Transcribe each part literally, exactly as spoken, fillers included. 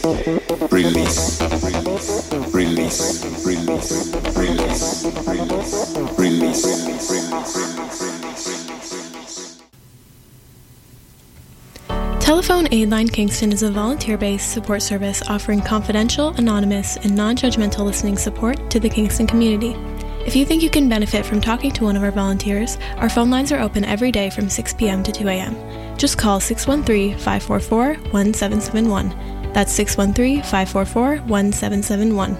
Release, release, release, release, release, release, release, release. Telephone Aid Line Kingston is a volunteer-based support service offering confidential, anonymous, and non-judgmental listening support to the Kingston community. If you think you can benefit from talking to one of our volunteers, our phone lines are open every day from six p.m. to two a.m. Just call six one three, five four four, one seven seven one. That's six one three, five four four, one seven seven one.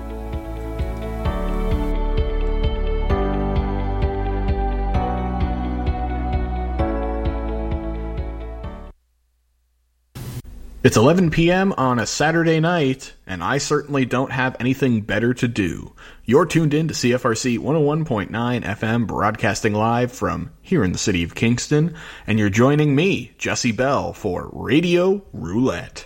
It's eleven p.m. on a Saturday night, and I certainly don't have anything better to do. You're tuned in to C F R C one oh one point nine F M, broadcasting live from here in the city of Kingston, and you're joining me, Jesse Bell, for Radio Roulette.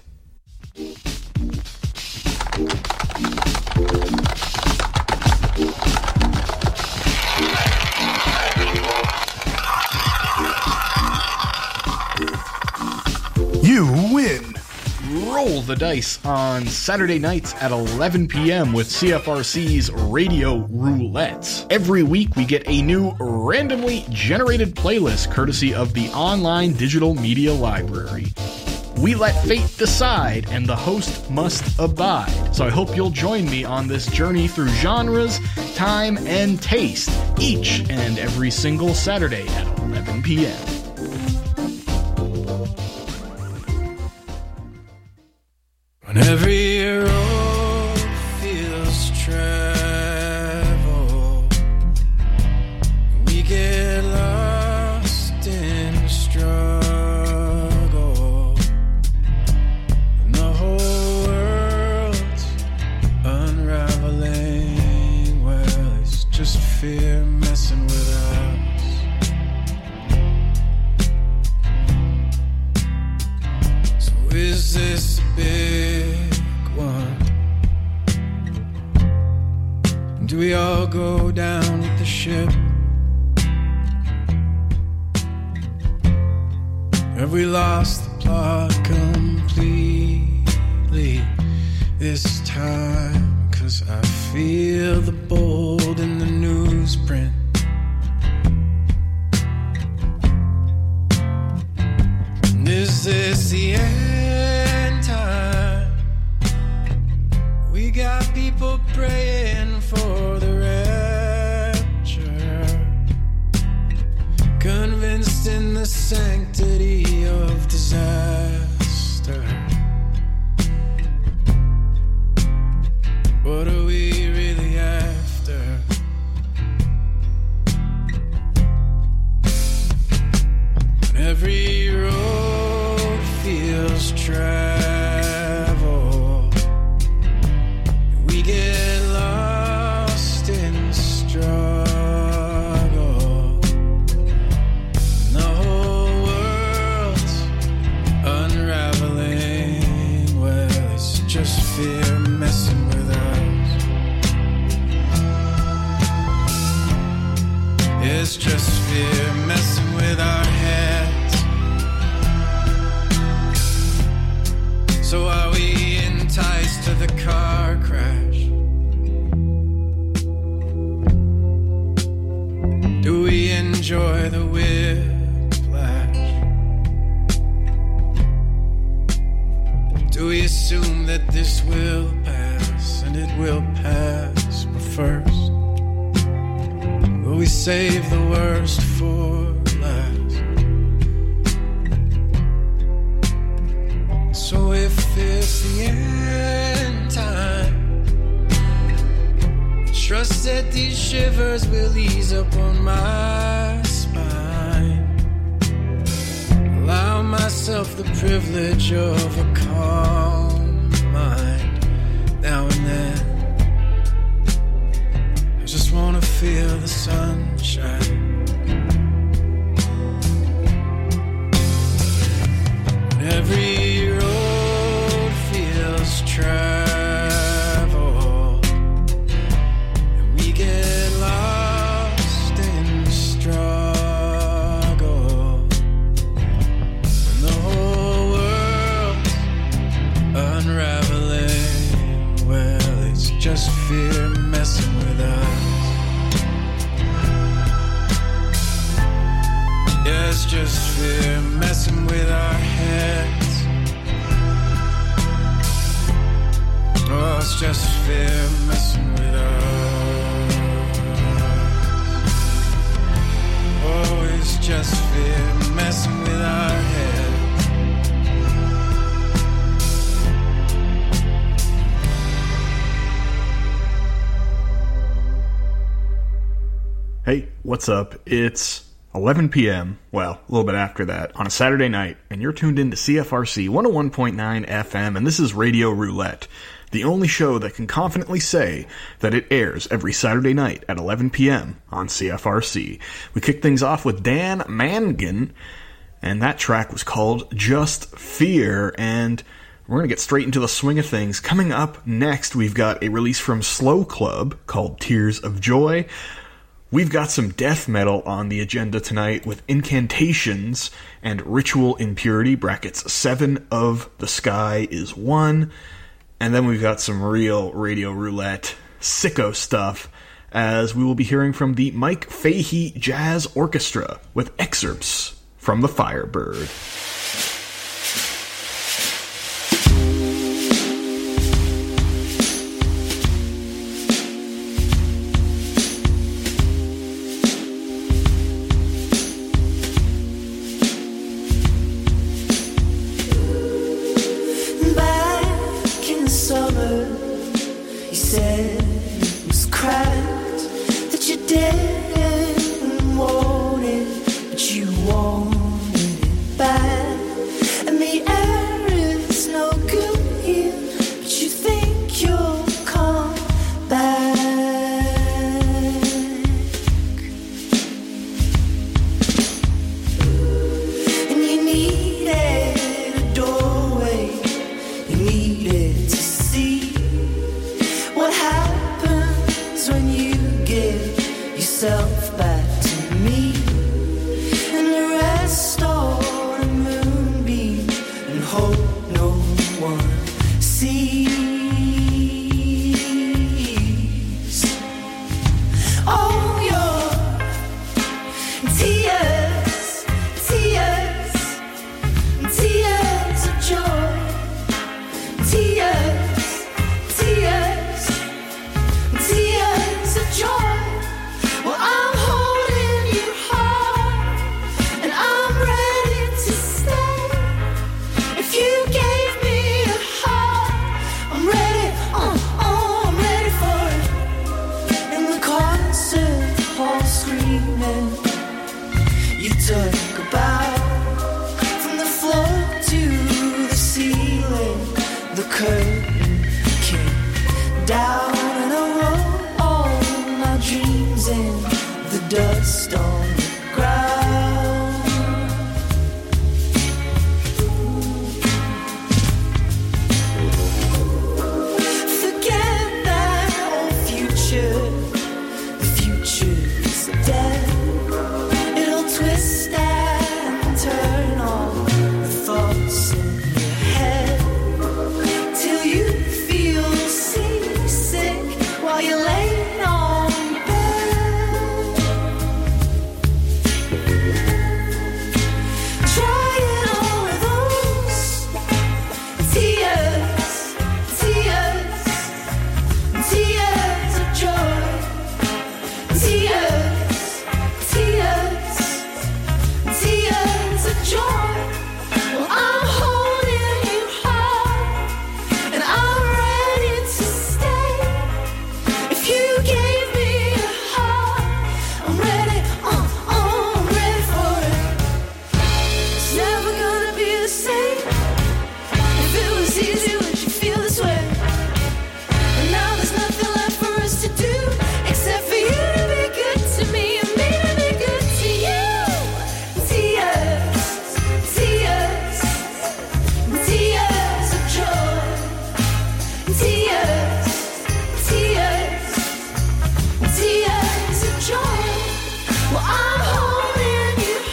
You win! Roll the dice on Saturday nights at eleven p.m. with C F R C's Radio Roulette. Every week we get a new randomly generated playlist courtesy of the online digital media library. We let fate decide, and the host must abide. So I hope you'll join me on this journey through genres, time, and taste, each and every single Saturday at eleven p.m. When every road feels travel, we get lost in struggle, and the whole world's unraveling. Well, it's just fear messing with us. So is this big one? Do we all go down with the ship? Have we lost the plot completely this time? 'Cause I feel the bold in the newsprint. And is this the end time? We got people praying for the rapture, convinced in the sanctity of disaster. What are we really after? When every road feels travel, we get lost in struggle, and the whole world's unraveling. Well, it's just fear messing with us. It's just fear messing with our heads. So are we enticed to the car crash? Do we enjoy the whiplash? Do we assume that this will pass, and it will pass, but first will we save the worst for last? So if it's the end time, trust that these shivers will ease up on my spine. Allow myself the privilege of a calm mind now and then. I just wanna feel the sunshine. Every road feels travel, and we get lost in struggle, and the whole world unravels. just fear messing with us. Yeah, it's just fear messing with our heads. Oh, it's just fear messing with us. Oh, it's just fear messing with our heads. Hey, what's up? It's eleven p.m., well, a little bit after that, on a Saturday night, and you're tuned in to C F R C one oh one point nine F M, and this is Radio Roulette, the only show that can confidently say that it airs every Saturday night at eleven p.m. on C F R C. We kick things off with Dan Mangan, and that track was called Just Fear, and we're going to get straight into the swing of things. Coming up next, we've got a release from Slow Club called Tears of Joy. We've got some death metal on the agenda tonight with Incantations and Ritual Impurity, brackets seven of the Sky is one. And then we've got some real Radio Roulette sicko stuff, as we will be hearing from the Mike Fahey Jazz Orchestra with excerpts from The Firebird.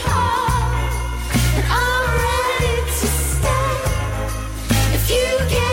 You get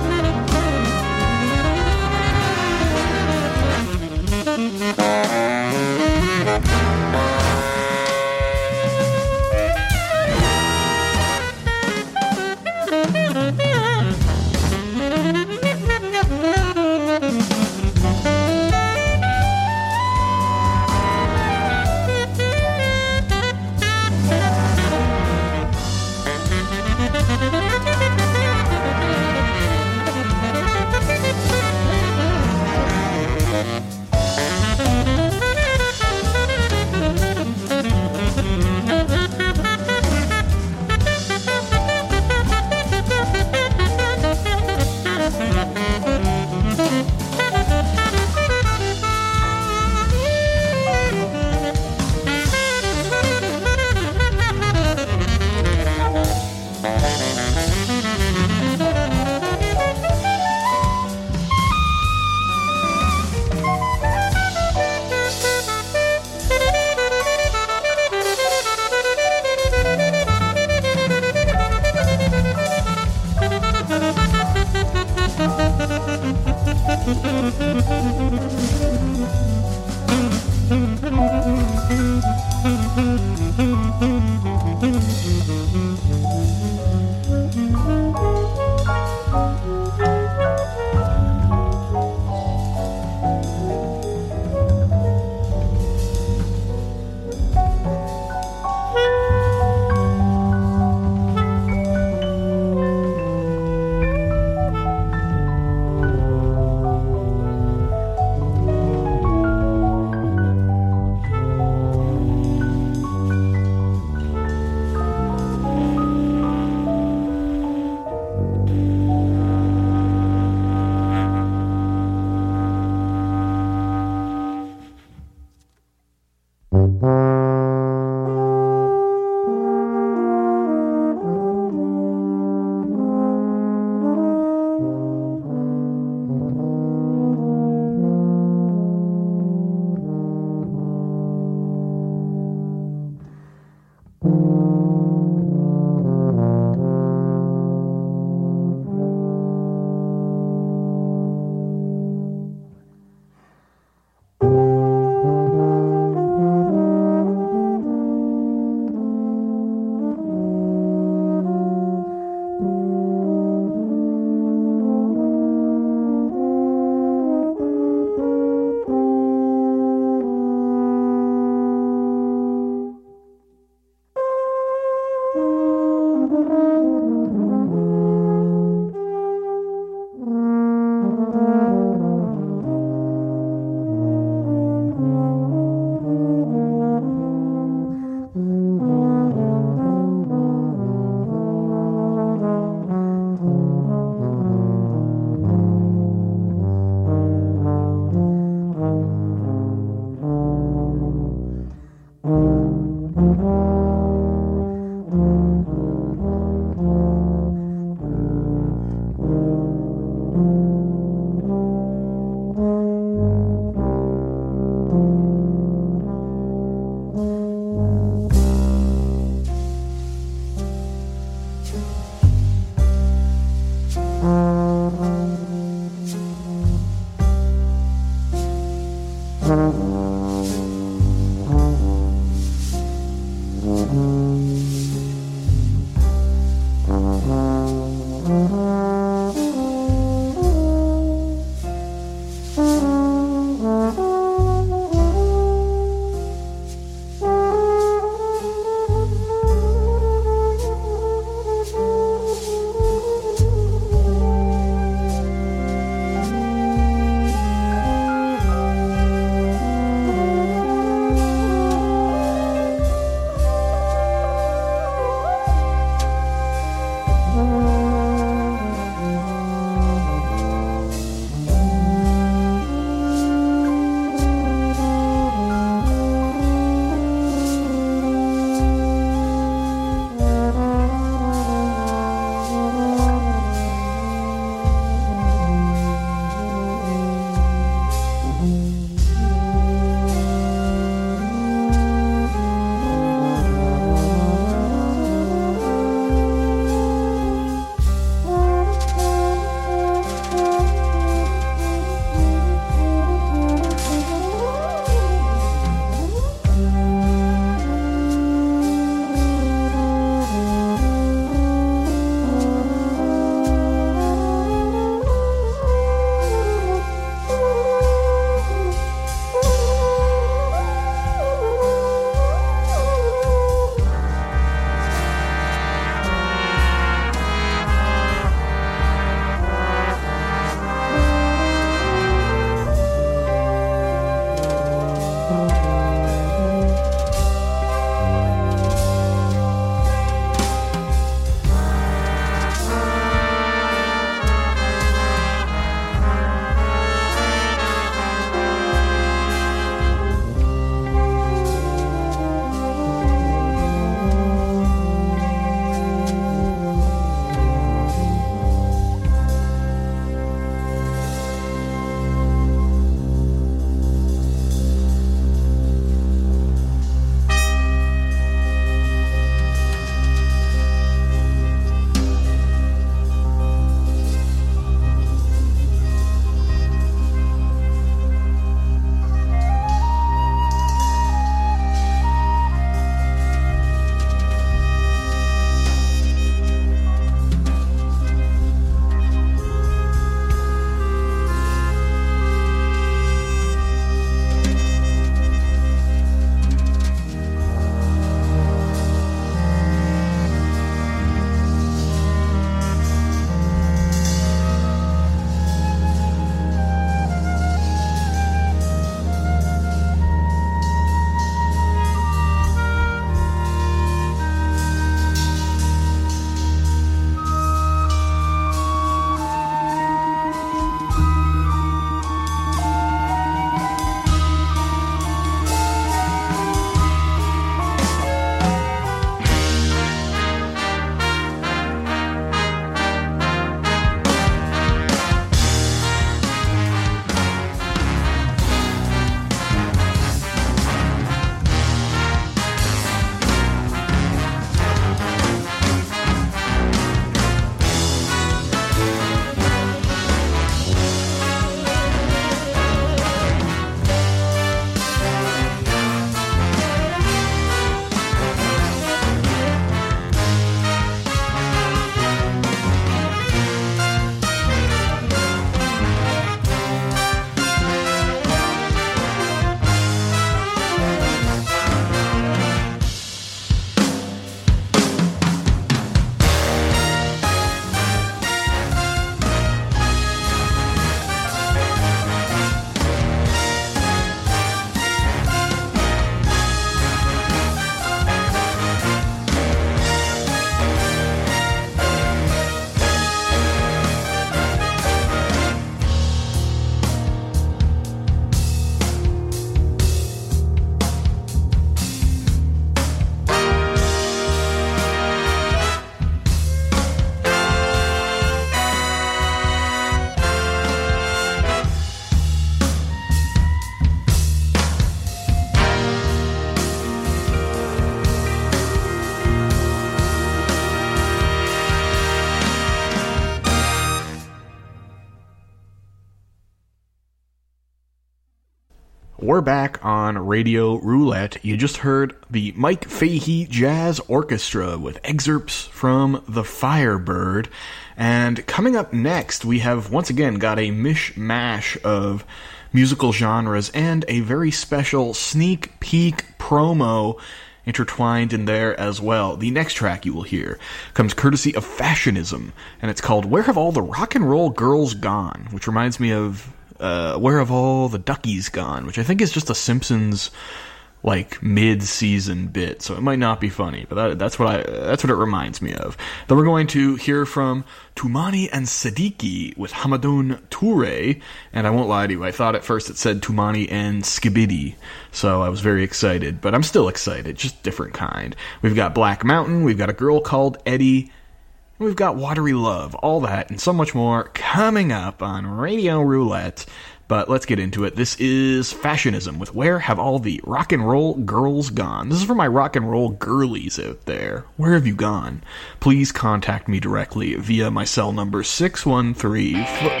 we're back on Radio Roulette. You just heard the Mike Fahey Jazz Orchestra with excerpts from The Firebird. And coming up next, we have once again got a mishmash of musical genres and a very special sneak peek promo intertwined in there as well. The next track you will hear comes courtesy of Fashionism, and it's called Where Have All the Rock and Roll Girls Gone? Which reminds me of uh, Where Have All the Duckies Gone? Which I think is just a Simpsons like mid-season bit, so it might not be funny, but that, that's what I that's what it reminds me of. Then we're going to hear from Toumani and Siddiqui with Hamadoun Touré, and I won't lie to you, I thought at first it said Toumani and Skibidi, so I was very excited, but I'm still excited, just different kind. We've got Black Mountain, we've got A Girl Called Eddie, we've got Watery Love, all that and so much more coming up on Radio Roulette. But let's get into it. This is Fashionism with Where Have All the Rock and Roll Girls Gone? This is for my rock and roll girlies out there. Where have you gone? Please contact me directly via my cell number six one three... F-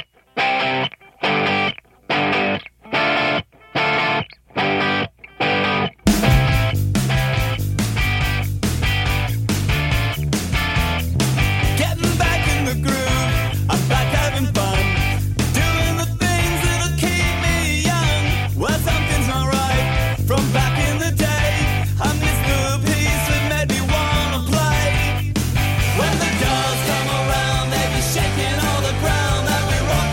When the girls come around, they be shaking all the ground that we rock.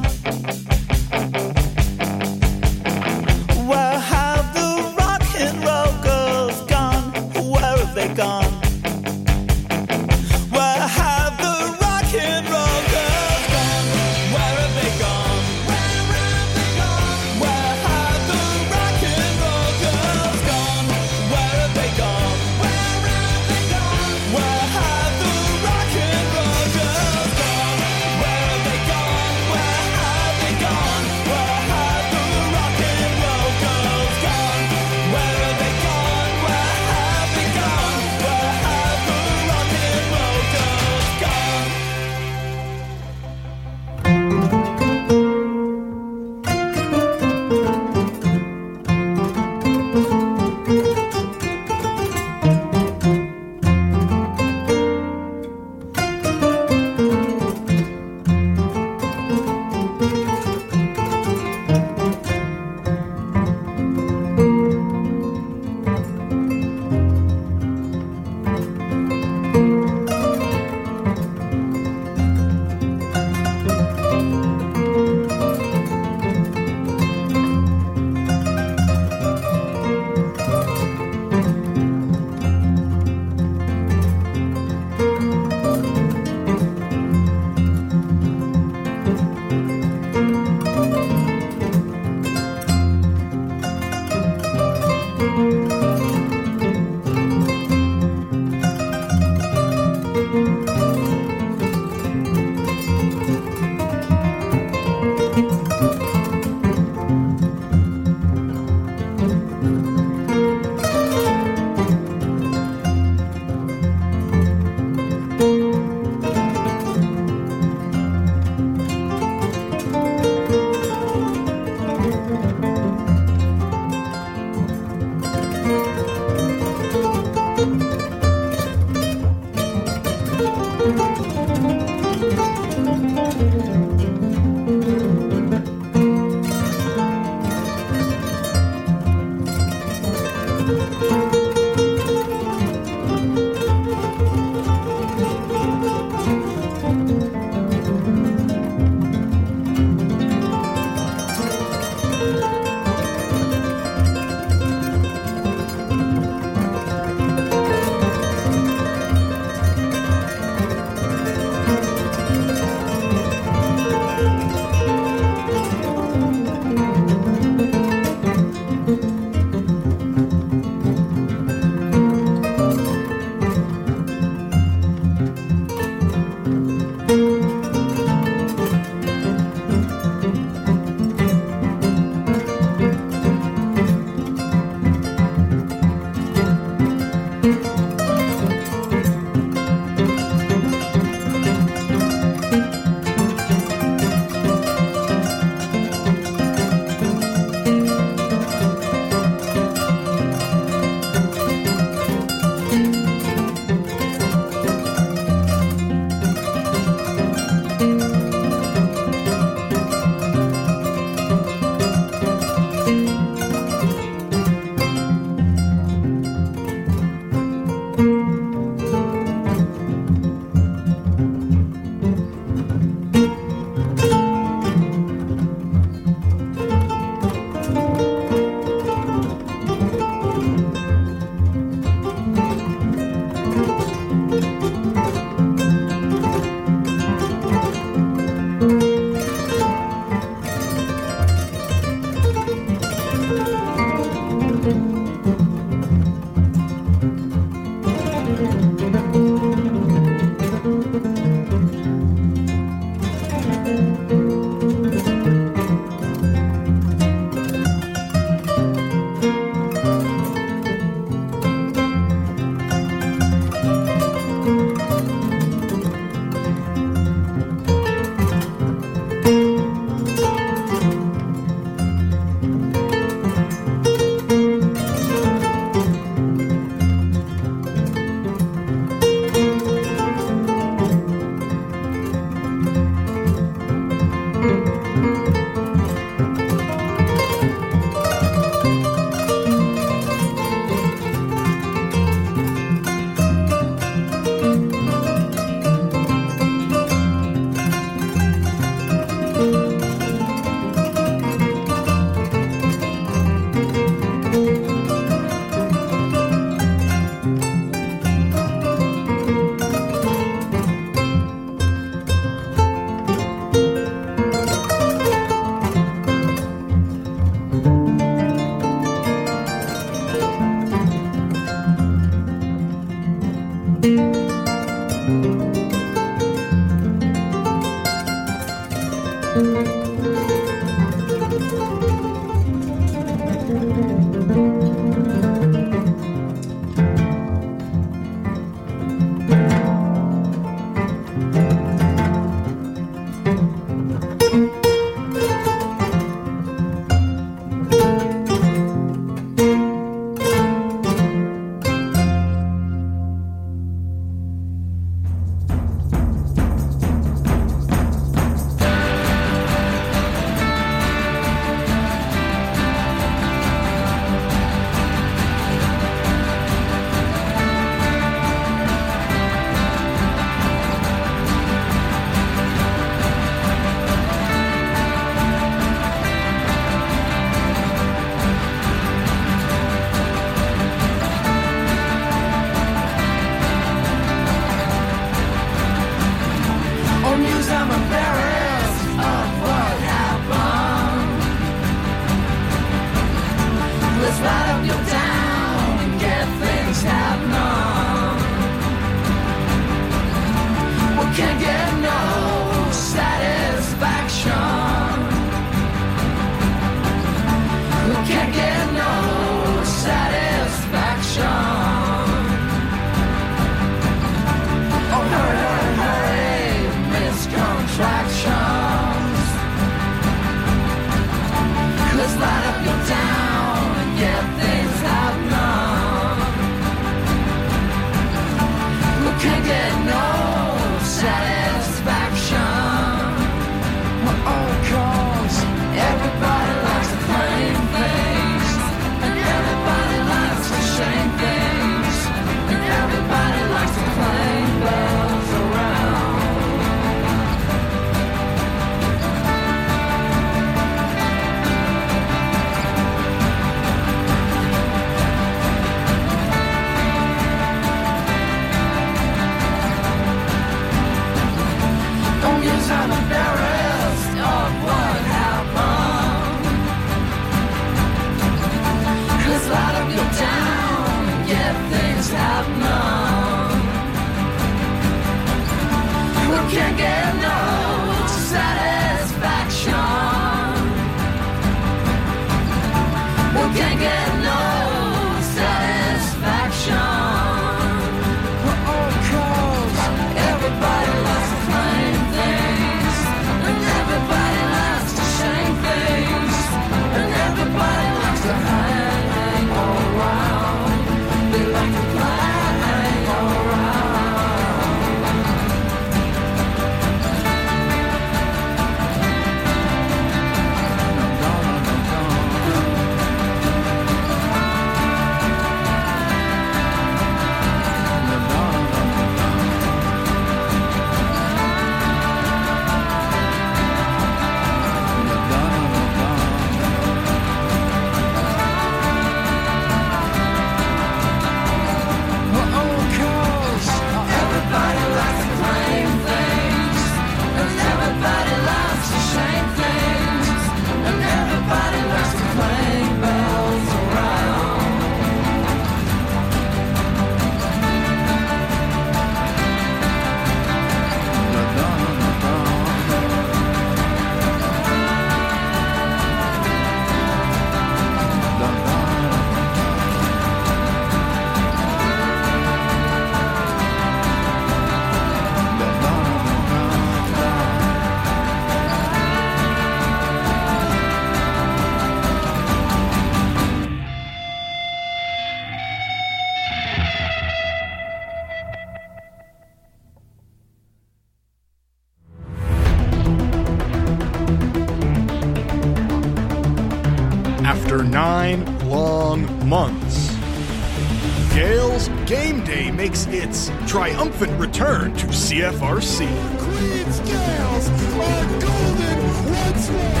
nine long months. Gales Game Day makes its triumphant return to C F R C. Queens Gales are golden once more.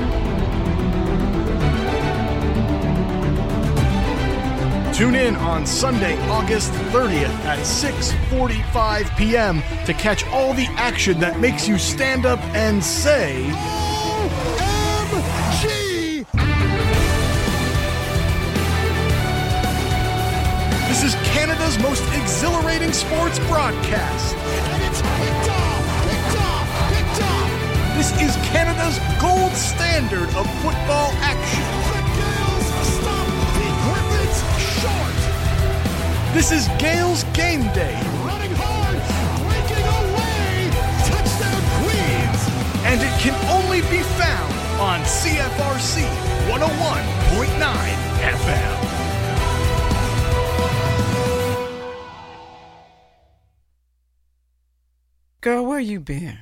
Tune in on Sunday, August thirtieth at six forty-five p.m. to catch all the action that makes you stand up and say, O M G! This is Canada's most exhilarating sports broadcast. And it's picked off, picked off, picked off. This is Canada's gold standard of football action. The Gales stop the Griffins short. This is Gales Game Day. Running hard, breaking away. Touchdown Queens. And it can only be found on C F R C one oh one point nine F M. Girl, where you been?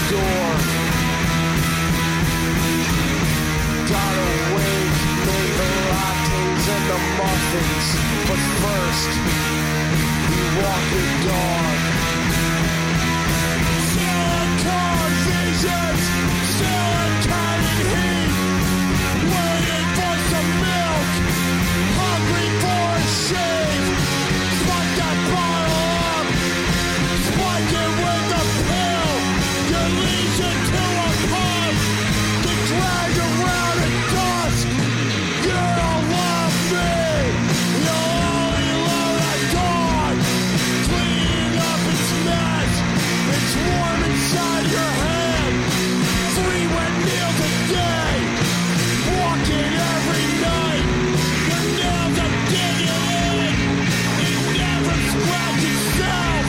door. Gotta wait, make the lattes and the muffins. But first, we walk the dog. Still in car visions, still in cabin heat. Waiting for some milk, hungry for a shake. Spike that bottle up, spike it with a pill. That leads you to a pub, get dragged around at dusk. You don't love me, you only love that dog. Cleaning up its mess, it's warm inside your head. Three wet meals a day, walking every night. Your nails are digging in, it never scratch itself.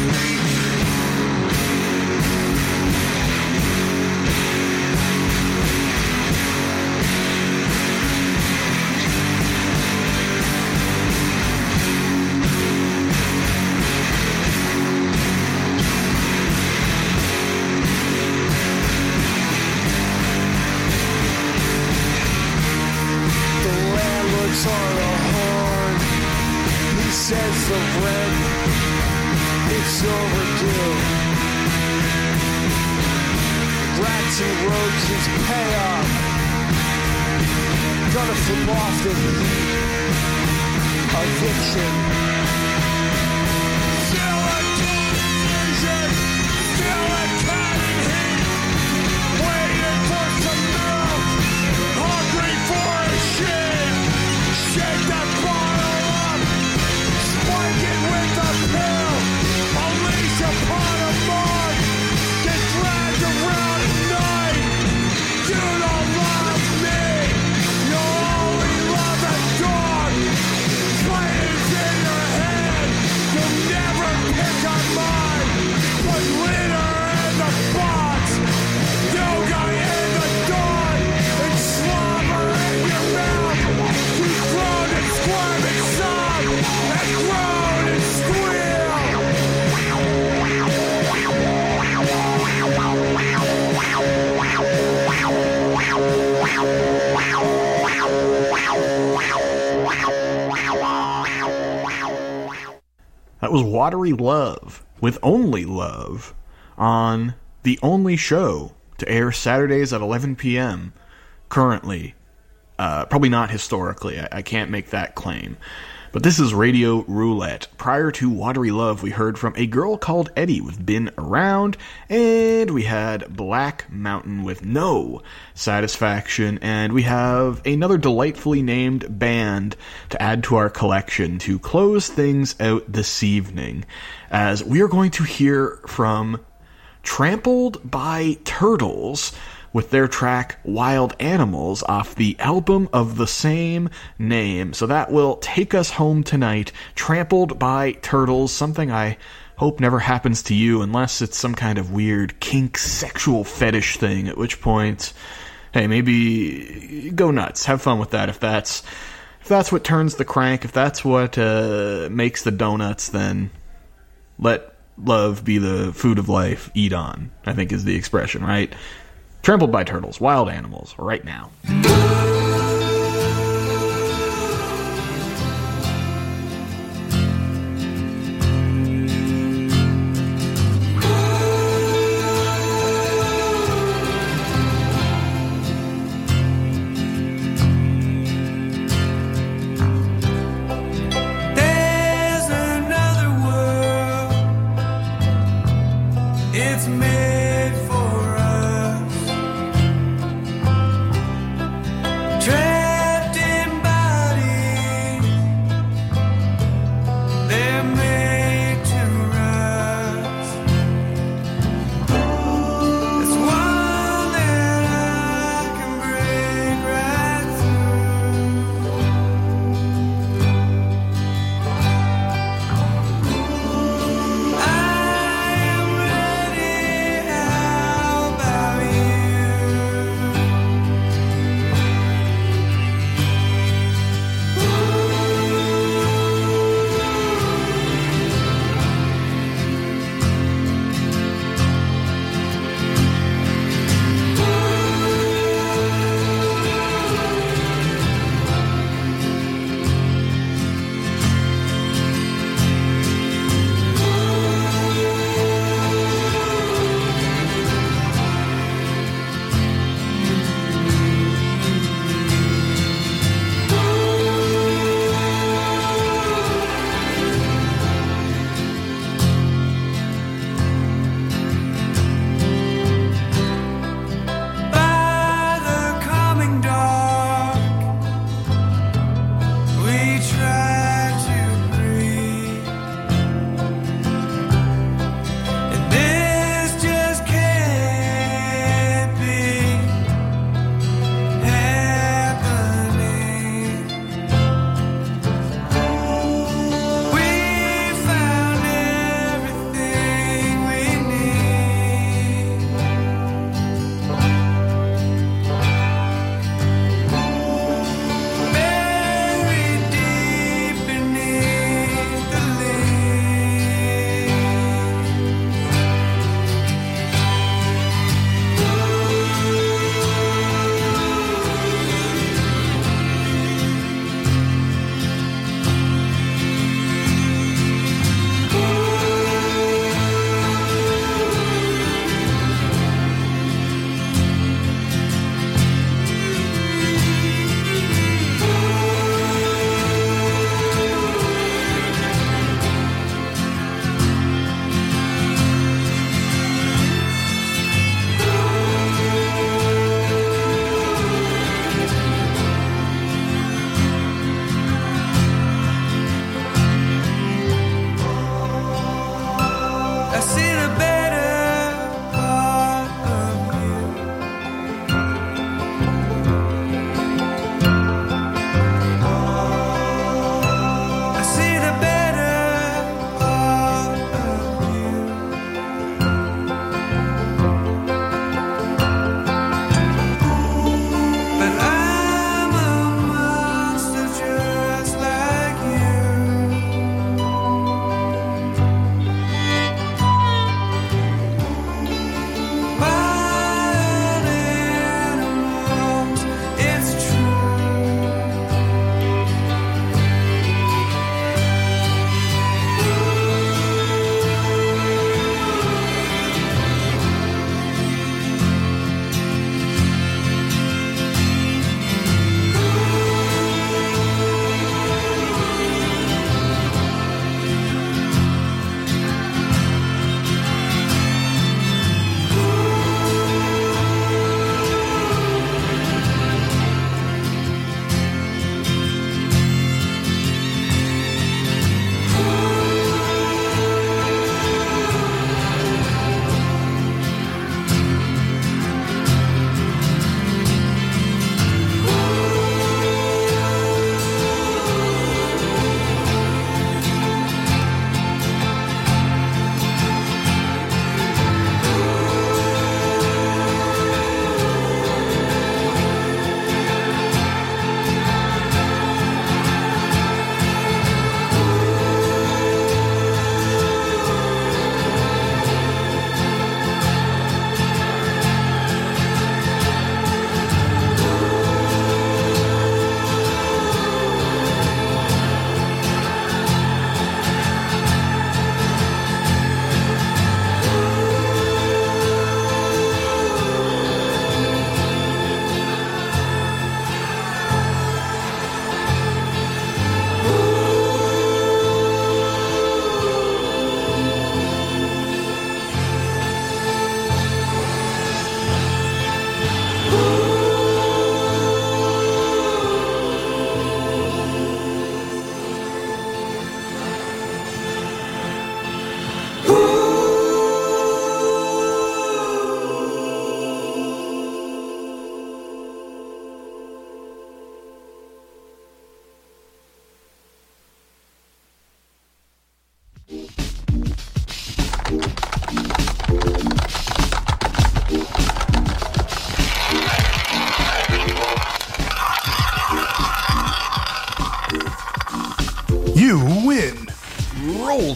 The landlord's on the horn. He says the rent, it's overdue. Rats and roaches pay up. Gonna flip off the heat. Eviction. Still a television, still a cabin heat. Waiting for some milk, hungry for a shake. Shake that bottle up, spike it with a pill. Unleash upon a mug, get dragged around at night. You don't love me, you only love that dog. Flames in your head, you'll never pick on mine. Put litter in the box, yoga in the dawn, and slobber in your mouth. We groan and squirm and sob, and groan and squeal. That was Watery Love with Only Love on the only show to air Saturdays at eleven p.m. currently. Uh, probably not historically, I, I can't make that claim. But this is Radio Roulette. Prior to Watery Love, we heard from A Girl Called Eddie with Been Around, and we had Black Mountain with No Satisfaction, and we have another delightfully named band to add to our collection to close things out this evening, as we are going to hear from Trampled by Turtles with their track Wild Animals off the album of the same name. So that will take us home tonight. Trampled by Turtles, something I hope never happens to you unless it's some kind of weird kink sexual fetish thing, at which point, hey, maybe go nuts. Have fun with that if that's if that's what turns the crank, if that's what uh, makes the donuts, then let love be the food of life. Eat on, I think is the expression, right? Trampled by Turtles, Wild Animals, right now. There's another world. It's made for us. Trapped in bodies, they're made to rust. It's one that I can break right through. I am ready.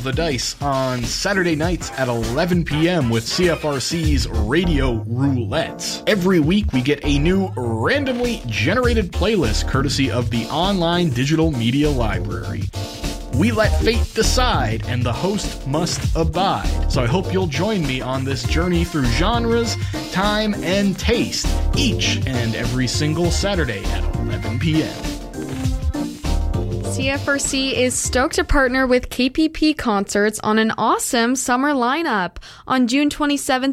the dice on Saturday nights at eleven p.m. with C F R C's Radio Roulette. Every week we get a new randomly generated playlist courtesy of the online digital media library. We let fate decide, and the host must abide. So I hope you'll join me on this journey through genres, time, and taste, each and every single Saturday at eleven p.m. C F R C is stoked to partner with K P P Concerts on an awesome summer lineup. On June twenty-seventh